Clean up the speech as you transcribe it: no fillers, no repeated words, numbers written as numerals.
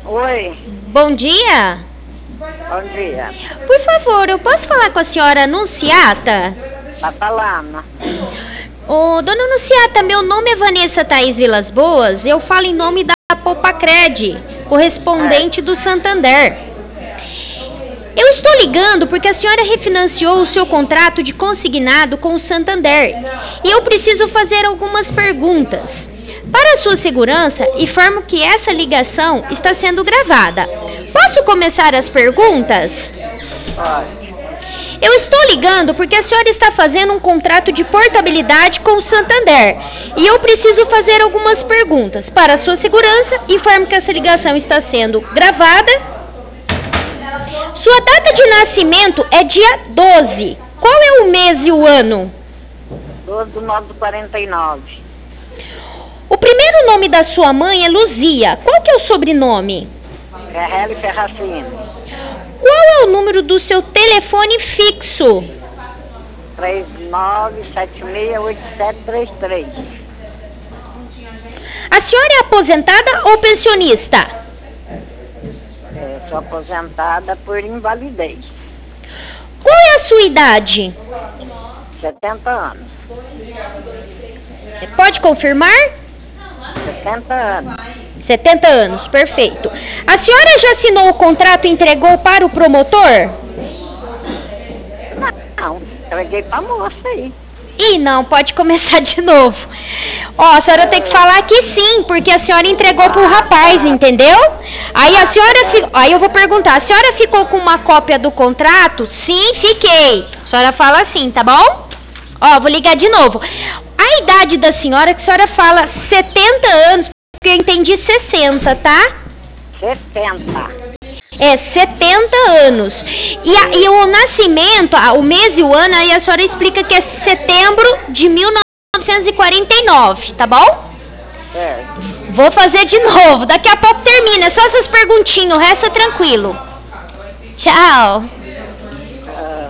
Oi, Bom dia. bom dia. Por favor, eu posso falar com a senhora Anunciata? Tá falando? Ô, dona Anunciata, meu nome é Vanessa Thaís Vilas Boas. Eu falo em nome da Popacred, correspondente do Santander. Eu estou ligando porque a senhora refinanciou o seu contrato de consignado com o Santander e eu preciso fazer algumas perguntas. Para a sua segurança, informo que essa ligação está sendo gravada. Posso começar as perguntas? Pode. Eu estou ligando porque a senhora está fazendo um contrato de portabilidade com o Santander e eu preciso fazer algumas perguntas. Para a sua segurança, informo que essa ligação está sendo gravada. Sua data de nascimento é dia 12. Qual é o mês e o ano? 12/9/49. O primeiro nome da sua mãe é Luzia. Qual que é o sobrenome? Ferrelli Ferracini. Qual é o número do seu telefone fixo? 39768733. A senhora é aposentada ou pensionista? Sou aposentada por invalidez. Qual é a sua idade? 70 anos. Pode confirmar? 70 anos. 70 anos, perfeito. A senhora já assinou o contrato e entregou para o promotor? Não, entreguei pra moça aí. Ih, não, pode começar de novo. Ó, a senhora tem que falar que sim, porque a senhora entregou pro rapaz, entendeu? Aí a senhora aí eu vou perguntar, a senhora ficou com uma cópia do contrato? Sim, fiquei. A senhora fala assim, tá bom? Ó, vou ligar de novo. A idade da senhora, que a senhora fala 70 anos, porque eu entendi 60, tá? 70. É 70 anos. E o nascimento, o mês e o ano, aí a senhora explica que é setembro de 1949, tá bom? Certo. Vou fazer de novo. Daqui a pouco termina. É só essas perguntinhas, o resto é tranquilo. Tchau.